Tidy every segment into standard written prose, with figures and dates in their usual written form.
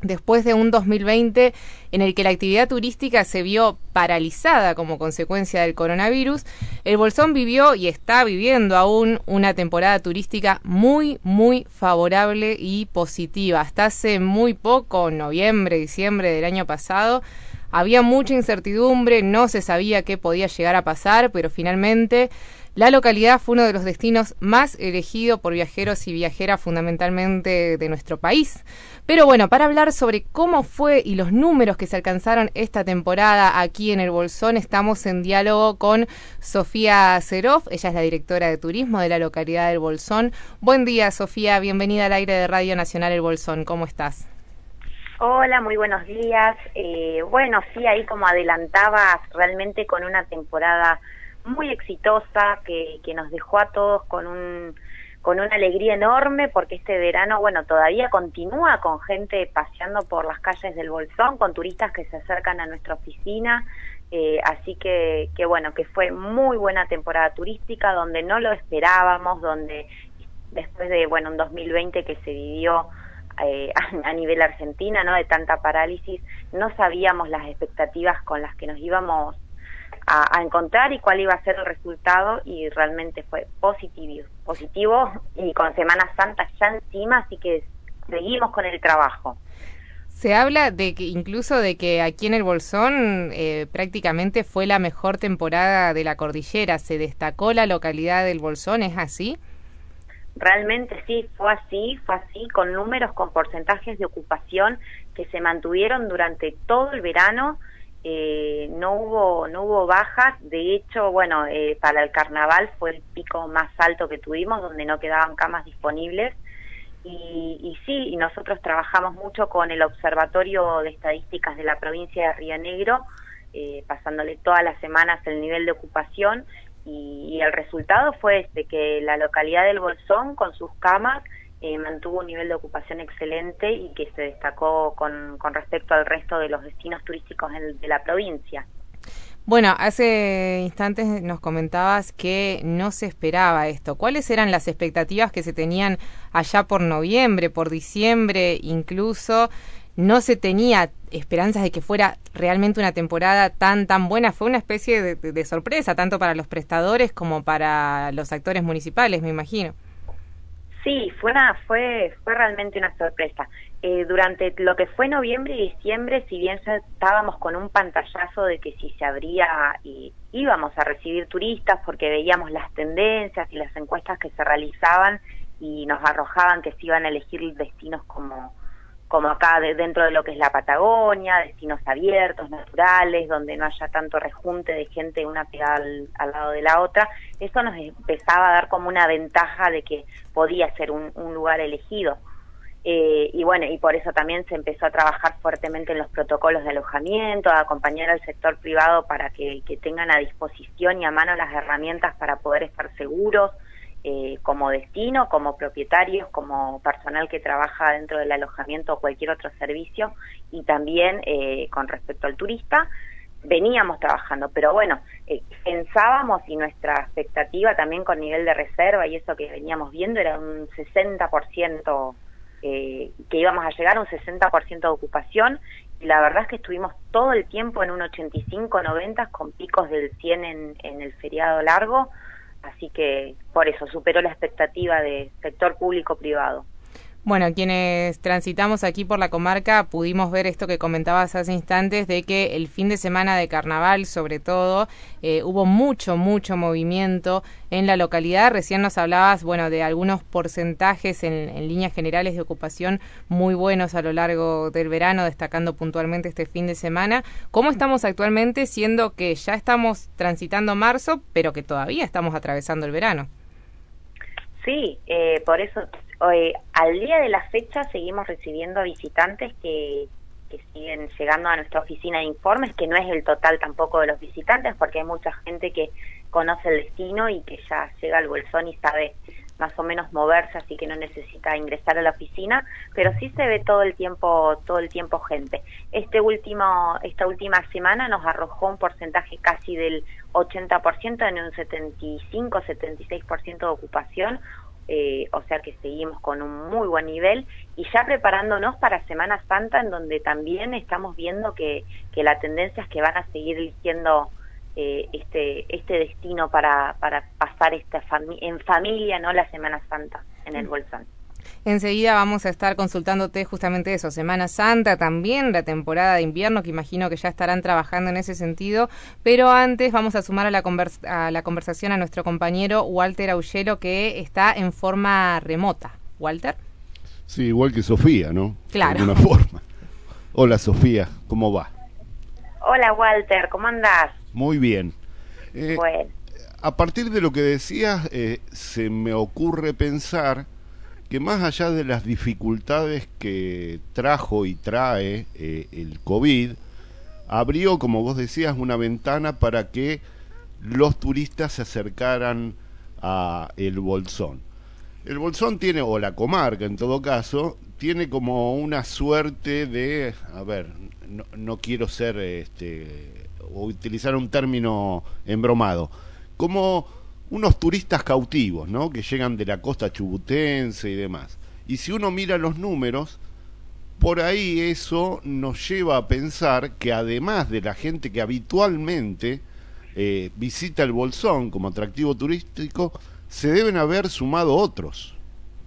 después de un 2020 en el que la actividad turística se vio paralizada como consecuencia del coronavirus, el Bolsón vivió y está viviendo aún una temporada turística muy, muy favorable y positiva. Hasta hace muy poco, noviembre, diciembre del año pasado, había mucha incertidumbre, no se sabía qué podía llegar a pasar, pero finalmente la localidad fue uno de los destinos más elegidos por viajeros y viajeras fundamentalmente de nuestro país. Pero bueno, para hablar sobre cómo fue y los números que se alcanzaron esta temporada aquí en el Bolsón, estamos en diálogo con Sofía Serov. Ella es la directora de turismo de la localidad del Bolsón. Buen día, Sofía, bienvenida al aire de Radio Nacional El Bolsón. ¿Cómo estás? Hola, muy buenos días. Bueno, sí, ahí como adelantabas, realmente con una temporada muy exitosa que nos dejó a todos con una alegría enorme, porque este verano, bueno, todavía continúa con gente paseando por las calles del Bolsón, con turistas que se acercan a nuestra oficina, así que bueno, que fue muy buena temporada turística, donde no lo esperábamos, donde después de, bueno, un 2020 que se vivió a nivel Argentina, ¿no?, de tanta parálisis, no sabíamos las expectativas con las que nos íbamos a encontrar y cuál iba a ser el resultado, y realmente fue positivo y con Semana Santa ya encima, así que seguimos con el trabajo. Se habla de que incluso de que aquí en el Bolsón prácticamente fue la mejor temporada de la cordillera, se destacó la localidad del Bolsón, ¿es así? Realmente sí, fue así, con números, con porcentajes de ocupación que se mantuvieron durante todo el verano. No hubo bajas. De hecho, bueno, para el carnaval fue el pico más alto que tuvimos, donde no quedaban camas disponibles, y sí, y nosotros trabajamos mucho con el Observatorio de Estadísticas de la provincia de Río Negro, pasándole todas las semanas el nivel de ocupación, y el resultado fue que la localidad del Bolsón, con sus camas, mantuvo un nivel de ocupación excelente y que se destacó con respecto al resto de los destinos turísticos de la provincia. Bueno, hace instantes nos comentabas que no se esperaba esto. ¿Cuáles eran las expectativas que se tenían allá por noviembre, por diciembre incluso? No se tenía esperanzas de que fuera realmente una temporada tan buena. Fue una especie de sorpresa, tanto para los prestadores como para los actores municipales, me imagino. Sí, fue realmente una sorpresa. Durante lo que fue noviembre y diciembre, si bien ya estábamos con un pantallazo de que si se abría íbamos a recibir turistas, porque veíamos las tendencias y las encuestas que se realizaban y nos arrojaban que se iban a elegir destinos como acá dentro de lo que es la Patagonia, destinos abiertos, naturales, donde no haya tanto rejunte de gente una pegada al lado de la otra. Eso nos empezaba a dar como una ventaja de que podía ser un lugar elegido. Y bueno, y por eso también se empezó a trabajar fuertemente en los protocolos de alojamiento, a acompañar al sector privado para que tengan a disposición y a mano las herramientas para poder estar seguros, como destino, como propietarios, como personal que trabaja dentro del alojamiento o cualquier otro servicio, y también con respecto al turista veníamos trabajando, pero bueno, pensábamos, y nuestra expectativa también con nivel de reserva y eso que veníamos viendo era un 60%, que íbamos a llegar a un 60% de ocupación, y la verdad es que estuvimos todo el tiempo en un 85-90 con picos del 100 en el feriado largo. Así que por eso superó la expectativa de sector público-privado. Bueno, quienes transitamos aquí por la comarca pudimos ver esto que comentabas hace instantes, de que el fin de semana de carnaval, sobre todo, hubo mucho movimiento en la localidad. Recién nos hablabas, bueno, de algunos porcentajes en líneas generales de ocupación muy buenos a lo largo del verano, destacando puntualmente este fin de semana. ¿Cómo estamos actualmente, siendo que ya estamos transitando marzo, pero que todavía estamos atravesando el verano? Sí, por eso al día de la fecha seguimos recibiendo visitantes que siguen llegando a nuestra oficina de informes, que no es el total tampoco de los visitantes, porque hay mucha gente que conoce el destino y que ya llega al Bolsón y sabe más o menos moverse, así que no necesita ingresar a la oficina, pero sí se ve todo el tiempo gente. Esta última semana nos arrojó un porcentaje casi del 80%, en un 75-76% de ocupación, o sea que seguimos con un muy buen nivel y ya preparándonos para Semana Santa, en donde también estamos viendo que la tendencia es que van a seguir eligiendo este destino para pasar en familia, ¿no? La Semana Santa en el Bolsón. Enseguida vamos a estar consultándote justamente eso, Semana Santa, también la temporada de invierno, que imagino que ya estarán trabajando en ese sentido, pero antes vamos a sumar a la conversación a nuestro compañero Walter Aullero, que está en forma remota. ¿Walter? Sí, igual que Sofía, ¿no? Claro. De alguna forma. Hola Sofía, ¿cómo va? Hola Walter, ¿cómo andás? Muy bien. Bueno. A partir de lo que decías, se me ocurre pensar que más allá de las dificultades que trajo y trae el COVID, abrió, como vos decías, una ventana para que los turistas se acercaran a el Bolsón. El Bolsón tiene, o la comarca en todo caso, tiene como una suerte de, a ver, no quiero ser, o utilizar un término embromado, como unos turistas cautivos, ¿no? Que llegan de la costa chubutense y demás. Y si uno mira los números, por ahí eso nos lleva a pensar que además de la gente que habitualmente visita el Bolsón como atractivo turístico, se deben haber sumado otros.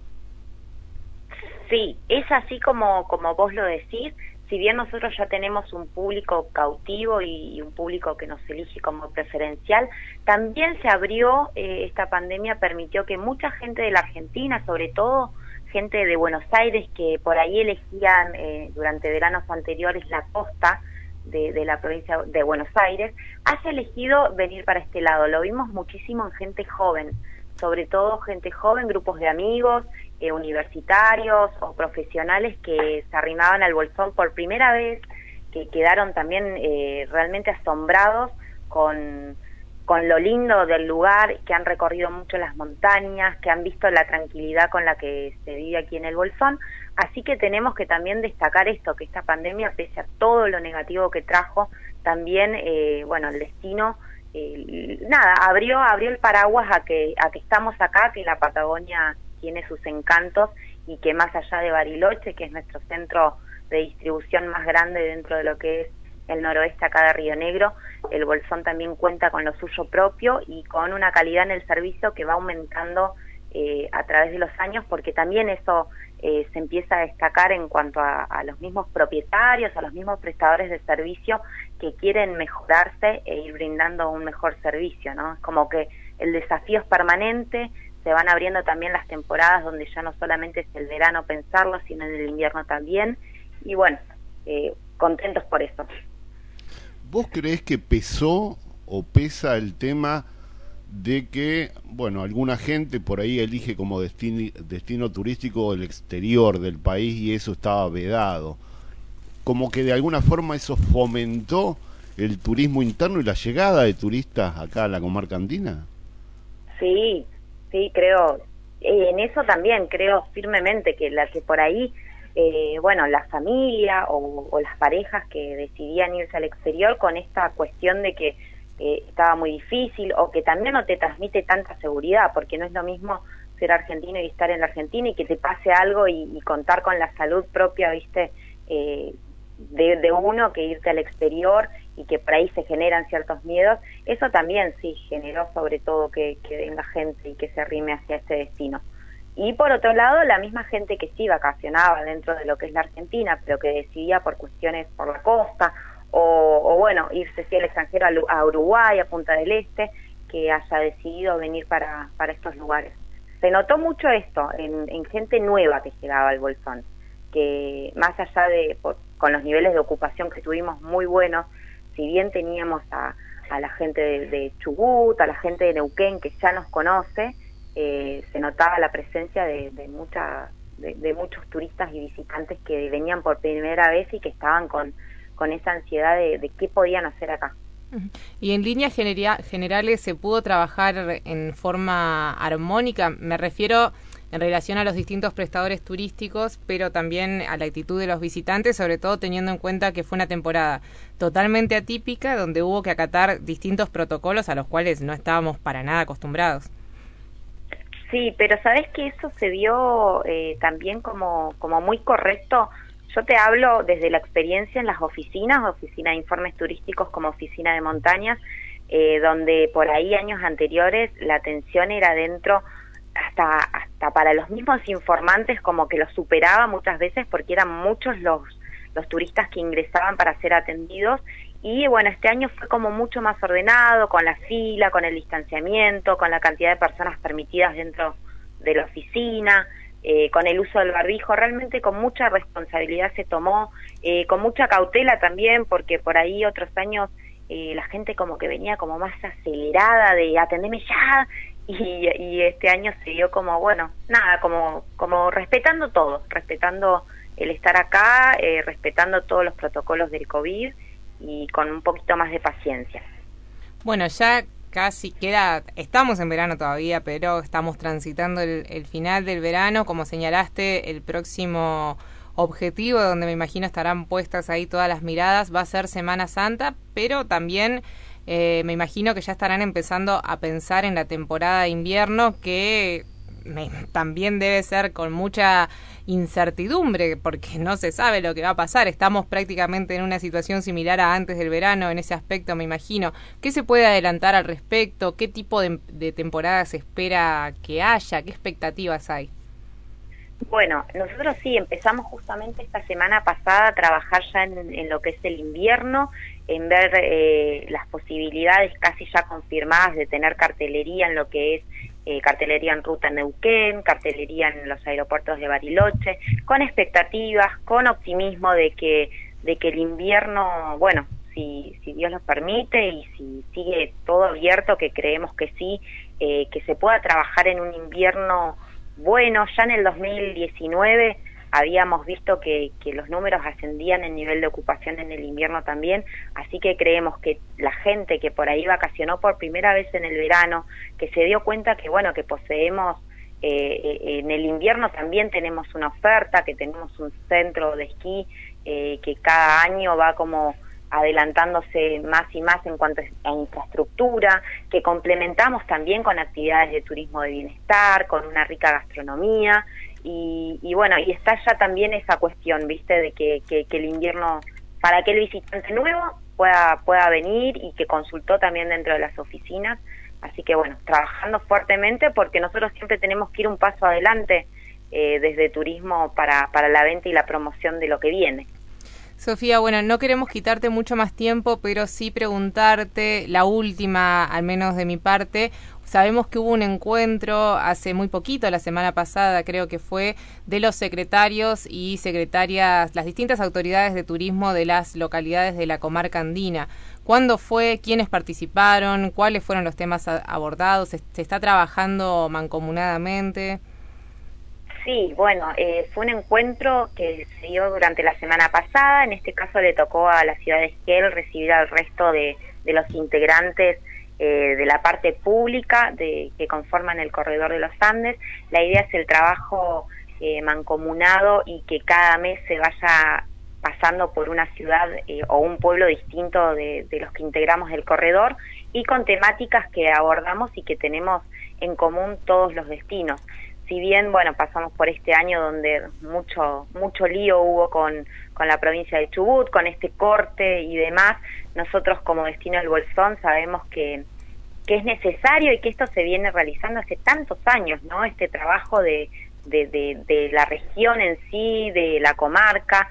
Sí, es así como vos lo decís. Si bien nosotros ya tenemos un público cautivo y un público que nos elige como preferencial, también se abrió, esta pandemia permitió que mucha gente de la Argentina, sobre todo gente de Buenos Aires, que por ahí elegían durante veranos anteriores la costa de la provincia de Buenos Aires, haya elegido venir para este lado. Lo vimos muchísimo en gente joven, sobre todo gente joven, grupos de amigos, universitarios o profesionales que se arrimaban al Bolsón por primera vez, que quedaron también realmente asombrados con lo lindo del lugar, que han recorrido mucho las montañas, que han visto la tranquilidad con la que se vive aquí en el Bolsón. Así que tenemos que también destacar esto, que esta pandemia, pese a todo lo negativo que trajo, también, el destino abrió el paraguas a que estamos acá, que la Patagonia tiene sus encantos y que más allá de Bariloche, que es nuestro centro de distribución más grande dentro de lo que es el noroeste acá de Río Negro, el Bolsón también cuenta con lo suyo propio y con una calidad en el servicio que va aumentando a través de los años, porque también eso se empieza a destacar en cuanto a los mismos propietarios, a los mismos prestadores de servicio que quieren mejorarse e ir brindando un mejor servicio, ¿no? Es como que el desafío es permanente, se van abriendo también las temporadas donde ya no solamente es el verano pensarlo, sino en el invierno también, y bueno, contentos por eso. ¿Vos creés que pesó o pesa el tema de que, bueno, alguna gente por ahí elige como destino turístico el exterior del país y eso estaba vedado? Como que de alguna forma eso fomentó el turismo interno y la llegada de turistas acá a la comarca andina. Sí, creo, en eso también creo firmemente que por ahí, la familia o las parejas que decidían irse al exterior con esta cuestión de que estaba muy difícil o que también no te transmite tanta seguridad, porque no es lo mismo ser argentino y estar en la Argentina y que te pase algo y contar con la salud propia, ¿viste? De uno, que irte al exterior y que por ahí se generan ciertos miedos. Eso también sí generó sobre todo que venga gente y que se arrime hacia ese destino. Y por otro lado, la misma gente que sí vacacionaba dentro de lo que es la Argentina, pero que decidía por cuestiones por la costa o irse sí al extranjero, a Uruguay, a Punta del Este, que haya decidido venir para estos lugares. Se notó mucho esto en gente nueva que llegaba al Bolsón, que más allá con los niveles de ocupación que tuvimos muy buenos, si bien teníamos a la gente de Chubut, a la gente de Neuquén que ya nos conoce, se notaba la presencia de muchos turistas y visitantes que venían por primera vez y que estaban con esa ansiedad de qué podían hacer acá. Y en líneas generales, ¿se pudo trabajar en forma armónica? Me refiero en relación a los distintos prestadores turísticos, pero también a la actitud de los visitantes, sobre todo teniendo en cuenta que fue una temporada totalmente atípica, donde hubo que acatar distintos protocolos a los cuales no estábamos para nada acostumbrados. Sí, pero sabes que eso se vio también como muy correcto. Yo te hablo desde la experiencia en las oficinas, oficina de informes turísticos como oficina de montañas, donde por ahí años anteriores la atención era dentro, hasta para los mismos informantes como que los superaba muchas veces porque eran muchos los turistas que ingresaban para ser atendidos. Y bueno, este año fue como mucho más ordenado, con la fila, con el distanciamiento, con la cantidad de personas permitidas dentro de la oficina, con el uso del barbijo. Realmente con mucha responsabilidad se tomó, con mucha cautela también, porque por ahí otros años la gente como que venía como más acelerada de atendeme ya, y este año se dio como, bueno, nada, como respetando todo, respetando el estar acá, respetando todos los protocolos del COVID, y con un poquito más de paciencia. Bueno, ya casi estamos en verano todavía, pero estamos transitando el final del verano. Como señalaste, el próximo objetivo, donde me imagino estarán puestas ahí todas las miradas, va a ser Semana Santa, pero también me imagino que ya estarán empezando a pensar en la temporada de invierno, que también debe ser con mucha incertidumbre, porque no se sabe lo que va a pasar. Estamos prácticamente en una situación similar a antes del verano en ese aspecto, me imagino. ¿Qué se puede adelantar al respecto? ¿Qué tipo de temporada se espera que haya? ¿Qué expectativas hay? Bueno, nosotros sí empezamos justamente esta semana pasada a trabajar ya en lo que es el invierno, en ver las posibilidades casi ya confirmadas de tener cartelería en lo que es cartelería en ruta en Neuquén, cartelería en los aeropuertos de Bariloche, con expectativas, con optimismo de que el invierno, bueno, si Dios lo permite y si sigue todo abierto, que creemos que sí, que se pueda trabajar en un invierno bueno. Ya en el 2019 habíamos visto que los números ascendían en nivel de ocupación en el invierno también, así que creemos que la gente que por ahí vacacionó por primera vez en el verano, que se dio cuenta que bueno, que poseemos en el invierno también tenemos una oferta, que tenemos un centro de esquí que cada año va como adelantándose más y más en cuanto a infraestructura, que complementamos también con actividades de turismo de bienestar, con una rica gastronomía, y bueno, y está ya también esa cuestión, viste, de que el invierno, para que el visitante nuevo pueda venir, y que consultó también dentro de las oficinas. Así que bueno, trabajando fuertemente, porque nosotros siempre tenemos que ir un paso adelante desde turismo para la venta y la promoción de lo que viene. Sofía, bueno, no queremos quitarte mucho más tiempo, pero sí preguntarte la última, al menos de mi parte. Sabemos que hubo un encuentro hace muy poquito, la semana pasada creo que fue, de los secretarios y secretarias, las distintas autoridades de turismo de las localidades de la comarca andina. ¿Cuándo fue? ¿Quiénes participaron? ¿Cuáles fueron los temas abordados? ¿Se está trabajando mancomunadamente? Sí, bueno, fue un encuentro que se dio durante la semana pasada. En este caso le tocó a la ciudad de Esquel recibir al resto de los integrantes de la parte pública que conforman el corredor de los Andes. La idea es el trabajo mancomunado, y que cada mes se vaya pasando por una ciudad o un pueblo distinto de los que integramos el corredor, y con temáticas que abordamos y que tenemos en común todos los destinos. Si bien, bueno, pasamos por este año donde mucho lío hubo con la provincia de Chubut, con este corte y demás, nosotros como Destino El Bolsón sabemos que es necesario, y que esto se viene realizando hace tantos años, ¿no? Este trabajo de la región en sí, de la comarca.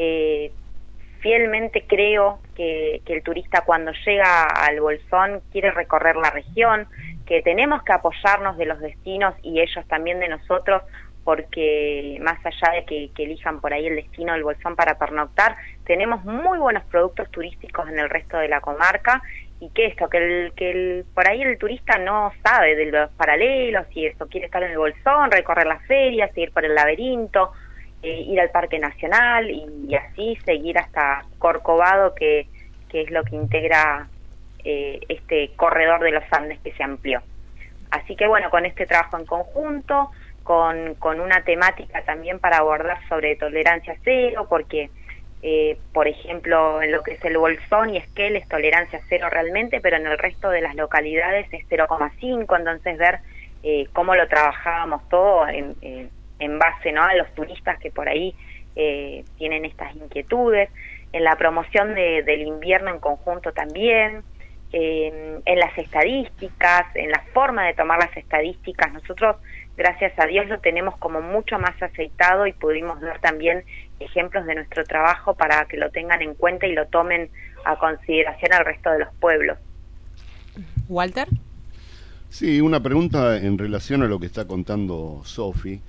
Fielmente creo que el turista cuando llega al Bolsón quiere recorrer la región, que tenemos que apoyarnos de los destinos y ellos también de nosotros, porque más allá de que elijan por ahí el destino del Bolsón para pernoctar, tenemos muy buenos productos turísticos en el resto de la comarca, y que por ahí el turista no sabe de los paralelos, y eso, quiere estar en el Bolsón, recorrer las ferias, seguir por el laberinto, ir al Parque Nacional, y así seguir hasta Corcovado, que es lo que integra este corredor de los Andes que se amplió. Así que bueno, con este trabajo en conjunto, con una temática también para abordar sobre tolerancia cero, porque por ejemplo en lo que es el Bolsón y Esquel es tolerancia cero realmente, pero en el resto de las localidades es 0,5, entonces ver cómo lo trabajábamos todo en base, ¿no?, a los turistas que por ahí tienen estas inquietudes, en la promoción del invierno en conjunto también, en las estadísticas, en la forma de tomar las estadísticas. Nosotros, gracias a Dios, lo tenemos como mucho más aceitado y pudimos dar también ejemplos de nuestro trabajo para que lo tengan en cuenta y lo tomen a consideración al resto de los pueblos. Walter. Sí, una pregunta en relación a lo que está contando Sofi.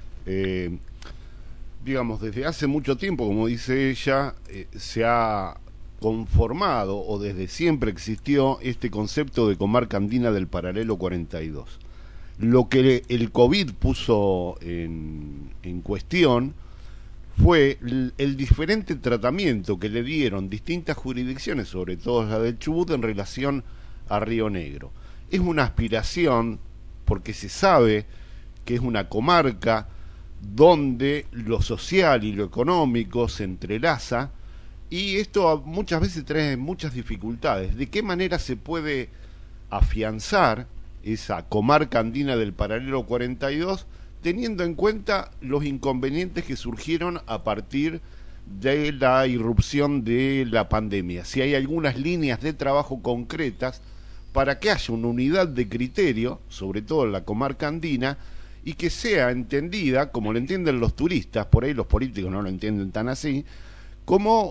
Digamos, desde hace mucho tiempo, como dice ella, se ha conformado, o desde siempre existió, este concepto de comarca andina del paralelo 42. Lo que el COVID puso en cuestión fue el diferente tratamiento que le dieron distintas jurisdicciones, sobre todo la del Chubut, en relación a Río Negro. Es una aspiración, porque se sabe que es una comarca donde lo social y lo económico se entrelaza, y esto muchas veces trae muchas dificultades. ¿De qué manera se puede afianzar esa comarca andina del paralelo 42, teniendo en cuenta los inconvenientes que surgieron a partir de la irrupción de la pandemia? Si hay algunas líneas de trabajo concretas para que haya una unidad de criterio, sobre todo en la comarca andina, y que sea entendida, como lo entienden los turistas, por ahí los políticos no lo entienden tan así, como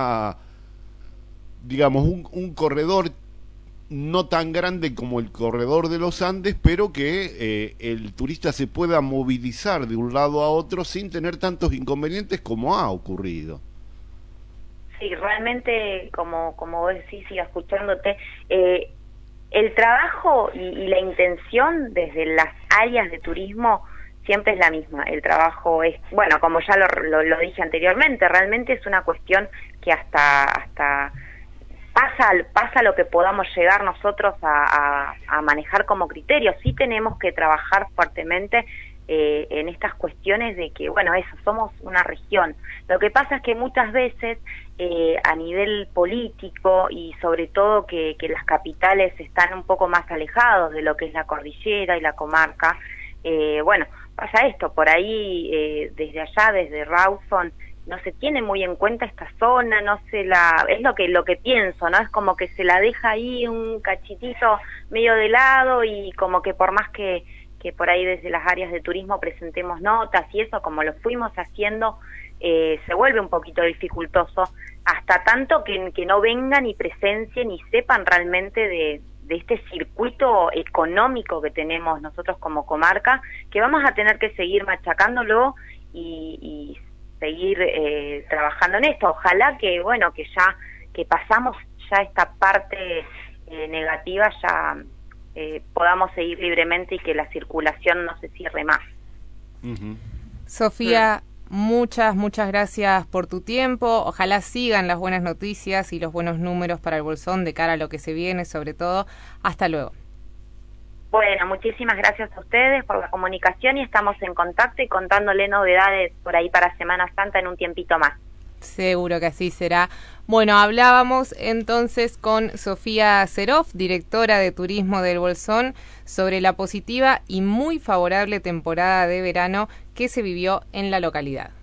digamos, un corredor no tan grande como el corredor de los Andes, pero que el turista se pueda movilizar de un lado a otro sin tener tantos inconvenientes como ha ocurrido. Sí, realmente, como vos decís, y escuchándote, el trabajo y la intención desde las áreas de turismo siempre es la misma. El trabajo es, bueno, como ya lo dije anteriormente, realmente es una cuestión que hasta pasa lo que podamos llegar nosotros a manejar como criterio. Sí tenemos que trabajar fuertemente en estas cuestiones de que, bueno, eso, somos una región. Lo que pasa es que muchas veces a nivel político, y sobre todo que las capitales están un poco más alejados de lo que es la cordillera y la comarca, bueno, pasa esto, por ahí desde allá, desde Rawson, no se tiene muy en cuenta esta zona, es lo que pienso, ¿no? Es como que se la deja ahí un cachitito medio de lado, y como que por más que por ahí desde las áreas de turismo presentemos notas y eso, como lo fuimos haciendo, se vuelve un poquito dificultoso, hasta tanto que no vengan y presencien y sepan realmente de este circuito económico que tenemos nosotros como comarca, que vamos a tener que seguir machacándolo y seguir trabajando en esto. Ojalá que, bueno, que pasamos ya esta parte negativa, ya podamos seguir libremente y que la circulación no se cierre más. Sofía, muchas gracias por tu tiempo. Ojalá sigan las buenas noticias y los buenos números para el Bolsón de cara a lo que se viene, sobre todo. Hasta luego. Bueno, muchísimas gracias a ustedes por la comunicación, y estamos en contacto y contándole novedades por ahí para Semana Santa en un tiempito más. Seguro que así será. Bueno, hablábamos entonces con Sofía Seroff, directora de Turismo del Bolsón, sobre la positiva y muy favorable temporada de verano que se vivió en la localidad.